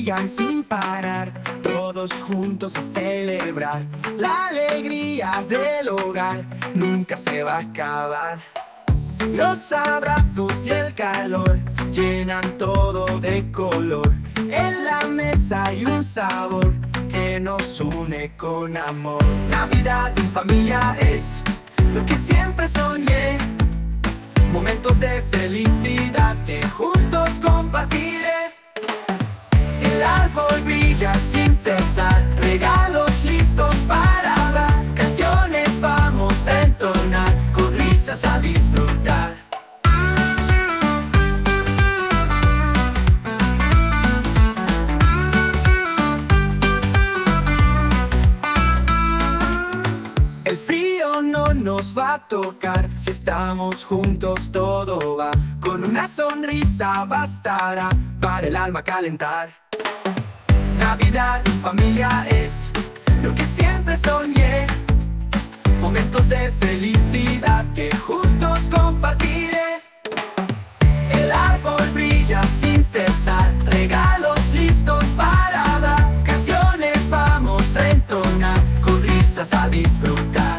brillan sin parar, todos juntos a celebrar. La alegría del hogar nunca se va a acabar. Los abrazos y el calor llenan todo de color. En la mesa hay un sabor que nos une con amor. Navidad en familia es lo que siempre soñé. Momentos de felicidad que juntos compartiré. El árbol brilla sin cesar, regalos listos para dar. Canciones vamos a entonar, con risas a disfrutar. El frío no nos va a tocar, si estamos juntos todo va. Con una sonrisa bastará para el alma calentar. Navidad en familia es lo que siempre soñé. Momentos de felicidad que juntos compartiré. El árbol brilla sin cesar, regalos listos para dar. Canciones vamos a entonar, con risas a disfrutar.